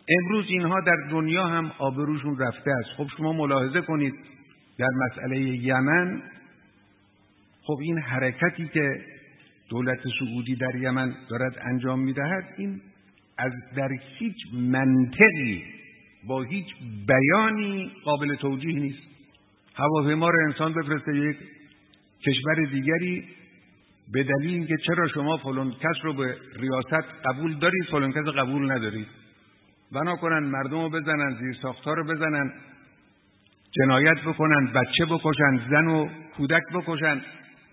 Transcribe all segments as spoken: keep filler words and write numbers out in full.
امروز اینها در دنیا هم آبروشون رفته است. خب شما ملاحظه کنید در مسئله یمن، خب این حرکتی که دولت سعودی در یمن دارد انجام میدهد، این از در هیچ منطقی با هیچ بیانی قابل توجیه نیست. هواپیما رو انسان بفرسته یک کشور دیگری به دلیل اینکه چرا شما فلان کس رو به ریاست قبول دارید فلان کس قبول ندارید، بنا کنن مردم رو بزنن، زیر ساختار رو بزنن، جنایت بکنن، بچه بکشن، زن و کودک بکشن،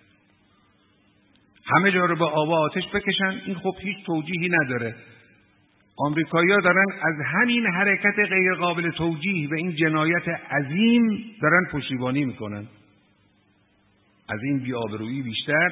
همه جا رو به آب و آتش بکشن. این خب هیچ توجیهی نداره. آمریکایی‌ها دارن از همین حرکت غیر قابل توجیه و این جنایت عظیم دارن پشتیبانی میکنن. از این بی‌آبرویی بیشتر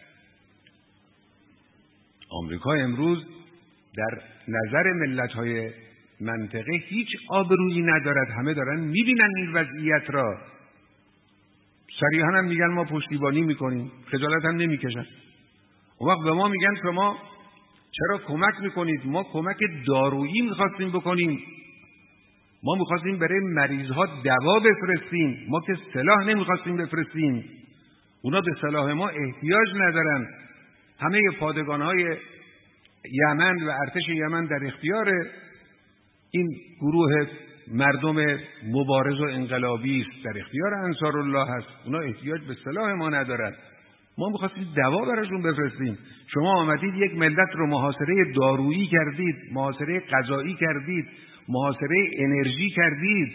آمریکا امروز در نظر ملت‌های منطقه هیچ آبرویی ندارد. همه دارن میبینن این وضعیت را، صریحاً هم میگن ما پشتیبانی میکنیم، خجالت هم نمیکشن. اون وقت به ما میگن شما چرا کمک میکنید؟ ما کمک دارویی میخواستیم بکنیم، ما میخواستیم برای مریضها دوا بفرستیم، ما که سلاح نمیخواستیم بفرستیم. اونا به سلاح ما احتیاج ندارن. همه پادگانهای یمن و ارتش یمن در اختیار این گروه مردم مبارز و انقلابی است، در اختیار انصارالله هست. اونا احتیاج به سلاح ما ندارن. ما می‌خواستیم دوا براشون بفرستیم. شما آمدید یک ملت رو محاصره دارویی کردید، محاصره غذایی کردید، محاصره انرژی کردید.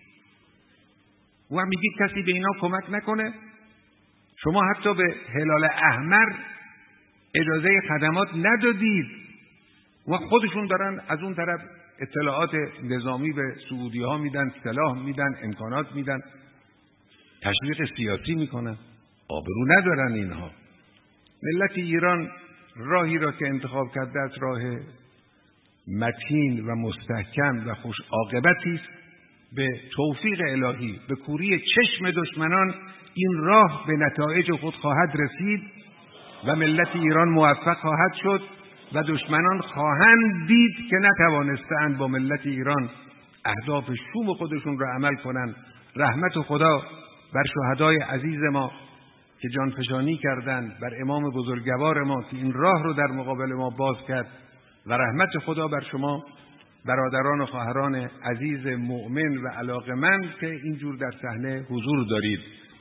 و میگید کسی به اینا کمک نکنه؟ شما حتی به هلال احمر اجازه خدمات ندادید و خودشون دارن از اون طرف اطلاعات نظامی به سعودی ها میدن، سلاح میدن، امکانات میدن، تشویق سیاسی میکنن. آبرو ندارن اینها. ملت ایران راهی را که انتخاب کرده است راه متین و مستحکم و خوش عاقبتی است. به توفیق الهی، به کوری چشم دشمنان این راه به نتایج خود خواهد رسید و ملت ایران موفق خواهد شد و دشمنان خواهند دید که نتوانستند با ملت ایران اهداف شوم خودشون را عمل کنند. رحمت خدا بر شهدای عزیز ما که جانفشانی کردند، بر امام بزرگوار ما که این راه رو در مقابل ما باز کرد، و رحمت خدا بر شما برادران و خواهران عزیز مؤمن و علاقمند که اینجور در صحنه حضور دارید.